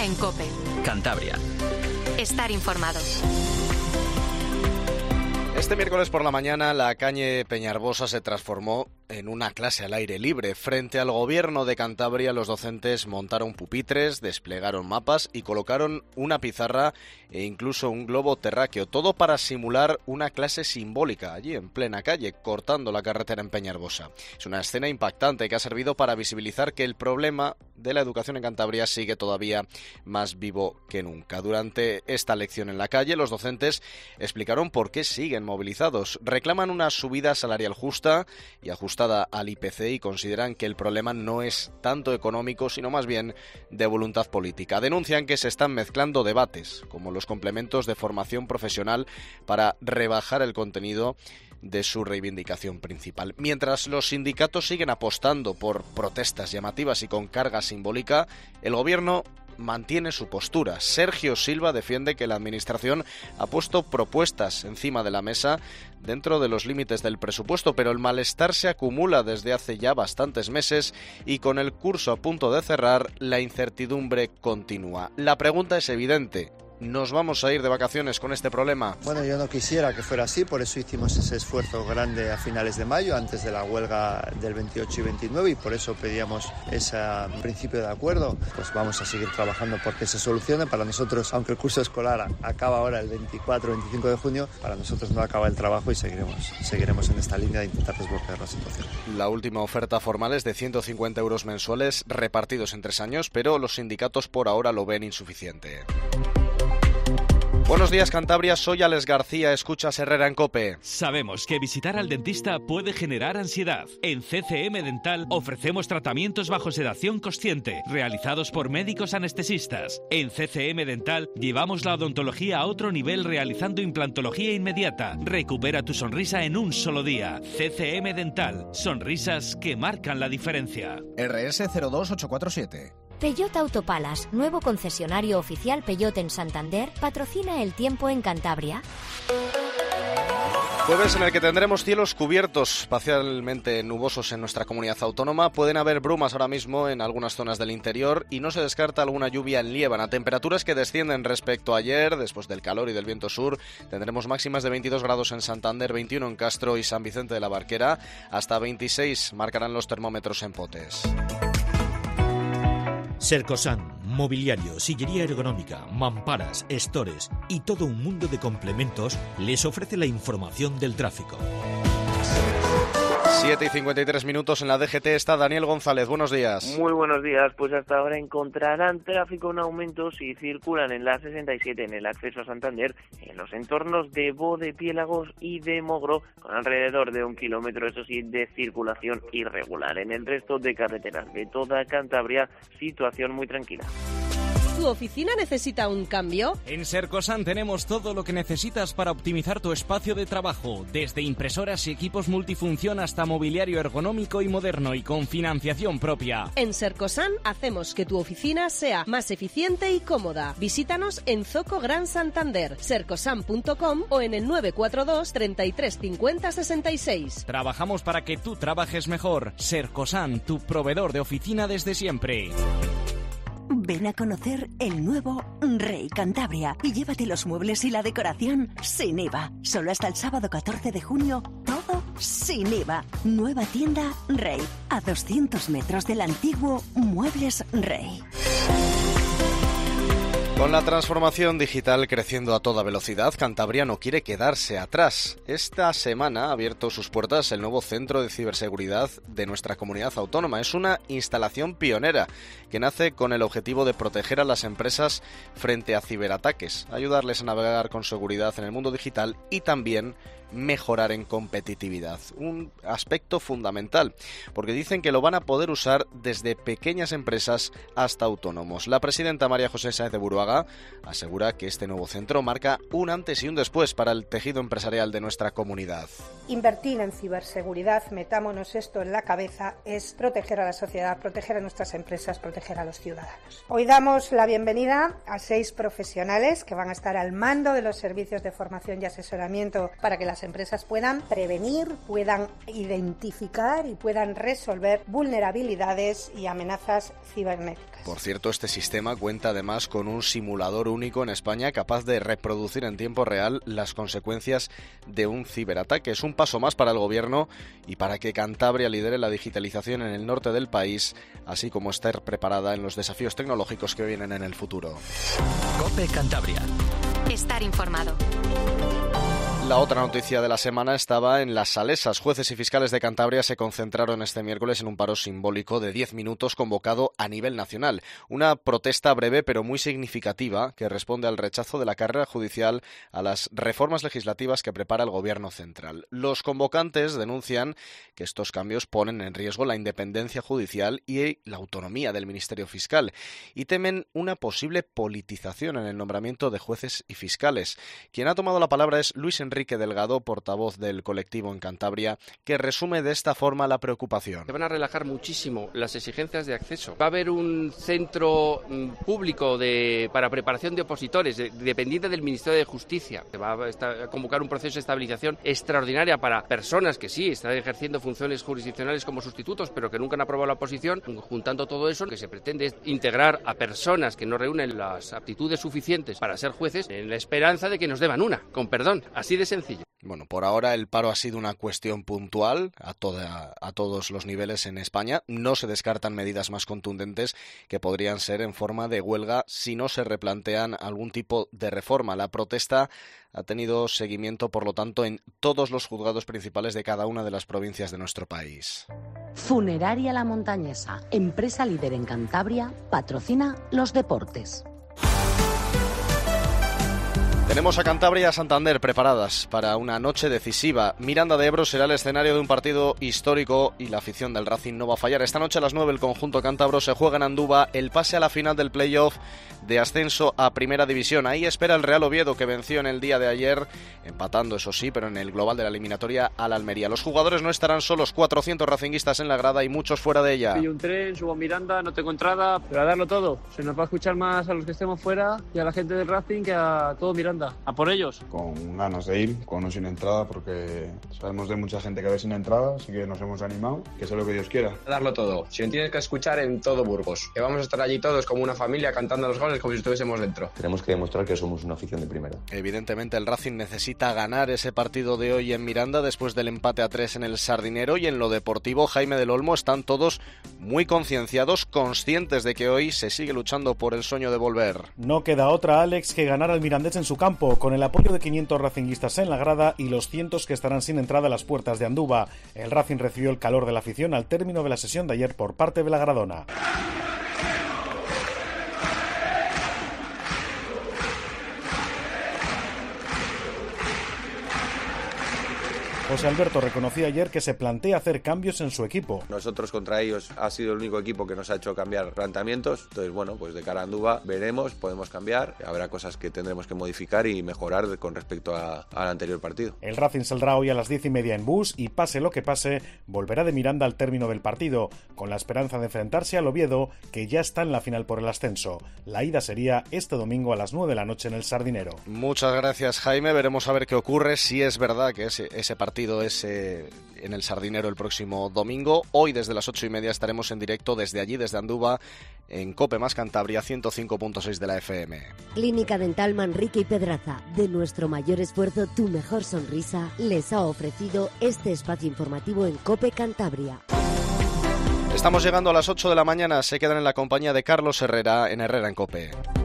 Herrera en COPE. Cantabria. Estar informado. Este miércoles por la mañana la calle Peñarbosa se transformó en una clase al aire libre. Frente al gobierno de Cantabria, los docentes montaron pupitres, desplegaron mapas y colocaron una pizarra e incluso un globo terráqueo, todo para simular una clase simbólica allí en plena calle, cortando la carretera en Peñarbosa. Es una escena impactante que ha servido para visibilizar que el problema de la educación en Cantabria sigue todavía más vivo que nunca. Durante esta lección en la calle, los docentes explicaron por qué siguen movilizados. Reclaman una subida salarial justa y ajustada al IPC y consideran que el problema no es tanto económico, sino más bien de voluntad política. Denuncian que se están mezclando debates, como los complementos de formación profesional, para rebajar el contenido de su reivindicación principal. Mientras los sindicatos siguen apostando por protestas llamativas y con carga simbólica, el gobierno mantiene su postura. Sergio Silva defiende que la Administración ha puesto propuestas encima de la mesa dentro de los límites del presupuesto, pero el malestar se acumula desde hace ya bastantes meses y con el curso a punto de cerrar, la incertidumbre continúa. La pregunta es evidente: ¿nos vamos a ir de vacaciones con este problema? Bueno, yo no quisiera que fuera así, por eso hicimos ese esfuerzo grande a finales de mayo, antes de la huelga del 28 y 29, y por eso pedíamos ese principio de acuerdo. Pues vamos a seguir trabajando porque se solucione. Para nosotros, aunque el curso escolar acaba ahora el 24-25 de junio, para nosotros no acaba el trabajo y seguiremos en esta línea de intentar desbloquear la situación. La última oferta formal es de 150 euros mensuales repartidos en 3 años, pero los sindicatos por ahora lo ven insuficiente. Buenos días, Cantabria, soy Alex García, escuchas Herrera en COPE. Sabemos que visitar al dentista puede generar ansiedad. En CCM Dental ofrecemos tratamientos bajo sedación consciente, realizados por médicos anestesistas. En CCM Dental llevamos la odontología a otro nivel realizando implantología inmediata. Recupera tu sonrisa en un solo día. CCM Dental, sonrisas que marcan la diferencia. RS 02847. Peugeot Autopalas, nuevo concesionario oficial Peugeot en Santander, patrocina el tiempo en Cantabria. Jueves en el que tendremos cielos cubiertos, parcialmente nubosos en nuestra comunidad autónoma. Pueden haber brumas ahora mismo en algunas zonas del interior y no se descarta alguna lluvia en Liébana. Temperaturas que descienden respecto a ayer, después del calor y del viento sur. Tendremos máximas de 22 grados en Santander, 21 en Castro y San Vicente de la Barquera. Hasta 26 marcarán los termómetros en Potes. Sercosan, mobiliario, sillería ergonómica, mamparas, estores y todo un mundo de complementos les ofrece la información del tráfico. 7:53 en la DGT está Daniel González. Buenos días. Muy buenos días. Pues hasta ahora encontrarán tráfico en aumento si circulan en la 67 en el acceso a Santander, en los entornos de Bodepiélagos y de Mogro, con alrededor de 1 kilómetro, eso sí, de circulación irregular. En el resto de carreteras de toda Cantabria, situación muy tranquila. ¿Tu oficina necesita un cambio? En Sercosan tenemos todo lo que necesitas para optimizar tu espacio de trabajo, desde impresoras y equipos multifunción hasta mobiliario ergonómico y moderno y con financiación propia. En Sercosan hacemos que tu oficina sea más eficiente y cómoda. Visítanos en Zoco Gran Santander, sercosan.com o en el 942 33 50 66. Trabajamos para que tú trabajes mejor. Sercosan, tu proveedor de oficina desde siempre. Ven a conocer el nuevo Rey Cantabria y llévate los muebles y la decoración sin IVA. Solo hasta el sábado 14 de junio, todo sin IVA. Nueva tienda Rey, a 200 metros del antiguo Muebles Rey. Con la transformación digital creciendo a toda velocidad, Cantabria no quiere quedarse atrás. Esta semana ha abierto sus puertas el nuevo Centro de Ciberseguridad de nuestra comunidad autónoma. Es una instalación pionera que nace con el objetivo de proteger a las empresas frente a ciberataques, ayudarles a navegar con seguridad en el mundo digital y también mejorar en competitividad. Un aspecto fundamental, porque dicen que lo van a poder usar desde pequeñas empresas hasta autónomos. La presidenta María José Sáez de Buruaga asegura que este nuevo centro marca un antes y un después para el tejido empresarial de nuestra comunidad. Invertir en ciberseguridad, metámonos esto en la cabeza, es proteger a la sociedad, proteger a nuestras empresas, proteger a los ciudadanos. Hoy damos la bienvenida a 6 profesionales que van a estar al mando de los servicios de formación y asesoramiento para que las las empresas puedan prevenir, puedan identificar y puedan resolver vulnerabilidades y amenazas cibernéticas. Por cierto, este sistema cuenta además con un simulador único en España capaz de reproducir en tiempo real las consecuencias de un ciberataque. Es un paso más para el Gobierno y para que Cantabria lidere la digitalización en el norte del país, así como estar preparada en los desafíos tecnológicos que vienen en el futuro. COPE Cantabria. Estar informado. La otra noticia de la semana estaba en las Salesas. Jueces y fiscales de Cantabria se concentraron este miércoles en un paro simbólico de 10 minutos convocado a nivel nacional. Una protesta breve pero muy significativa que responde al rechazo de la carrera judicial a las reformas legislativas que prepara el Gobierno central. Los convocantes denuncian que estos cambios ponen en riesgo la independencia judicial y la autonomía del Ministerio Fiscal y temen una posible politización en el nombramiento de jueces y fiscales. Quien ha tomado la palabra es Luis Enrique Delgado, portavoz del colectivo en Cantabria, que resume de esta forma la preocupación. Se van a relajar muchísimo las exigencias de acceso. Va a haber un centro público para preparación de opositores, dependiente del Ministerio de Justicia. Se va a convocar un proceso de estabilización extraordinaria para personas que sí están ejerciendo funciones jurisdiccionales como sustitutos, pero que nunca han aprobado la oposición. Juntando todo eso, lo que se pretende es integrar a personas que no reúnen las aptitudes suficientes para ser jueces, en la esperanza de que nos deban una, con perdón. Así de sencillo. Bueno, por ahora el paro ha sido una cuestión puntual a todos los niveles en España. No se descartan medidas más contundentes que podrían ser en forma de huelga si no se replantean algún tipo de reforma. La protesta ha tenido seguimiento, por lo tanto, en todos los juzgados principales de cada una de las provincias de nuestro país. Funeraria La Montañesa, empresa líder en Cantabria, patrocina los deportes. Tenemos a Cantabria y a Santander preparadas para una noche decisiva. Miranda de Ebro será el escenario de un partido histórico y la afición del Racing no va a fallar. Esta noche a las 9 el conjunto cántabro se juega en Andúba el pase a la final del playoff de ascenso a Primera División. Ahí espera el Real Oviedo, que venció en el día de ayer, empatando eso sí, pero en el global de la eliminatoria al Almería. Los jugadores no estarán solos, 400 racinguistas en la grada y muchos fuera de ella. Pillo un tren, subo a Miranda, no tengo entrada, pero a darlo todo. Se nos va a escuchar más a los que estemos fuera y a la gente del Racing que a todo Miranda. A por ellos. Con ganas de ir, con o sin entrada, porque sabemos de mucha gente que ve sin entrada, así que nos hemos animado, que sea lo que Dios quiera. Darlo todo, si no tienes que escuchar en todo Burgos, que vamos a estar allí todos como una familia cantando los goles como si estuviésemos dentro. Tenemos que demostrar que somos una afición de primera. Evidentemente el Racing necesita ganar ese partido de hoy en Miranda después del empate a 3 en el Sardinero, y en lo deportivo Jaime del Olmo están todos muy concienciados, conscientes de que hoy se sigue luchando por el sueño de volver. No queda otra, Alex, que ganar al Mirandés en su campo, con el apoyo de 500 racinguistas en la grada y los cientos que estarán sin entrada a las puertas de Andúba. El Racing recibió el calor de la afición al término de la sesión de ayer por parte de la Gradona. José Alberto reconocía ayer que se plantea hacer cambios en su equipo. Nosotros contra ellos ha sido el único equipo que nos ha hecho cambiar planteamientos, entonces bueno, pues de cara a Andúba veremos, podemos cambiar, habrá cosas que tendremos que modificar y mejorar con respecto al anterior partido. El Racing saldrá hoy a las 10:30 en bus y pase lo que pase, volverá de Miranda al término del partido, con la esperanza de enfrentarse al Oviedo, que ya está en la final por el ascenso. La ida sería este domingo a las 9 de la noche en el Sardinero. Muchas gracias, Jaime, veremos a ver qué ocurre, si es verdad que ese partido es en el Sardinero el próximo domingo. Hoy desde las 8:30 estaremos en directo desde allí, desde Andúba, en COPE más Cantabria 105.6 de la FM. Clínica Dental Manrique y Pedraza, de nuestro mayor esfuerzo, tu mejor sonrisa, les ha ofrecido este espacio informativo en COPE Cantabria. Estamos llegando a las 8 de la mañana, se quedan en la compañía de Carlos Herrera en Herrera en COPE.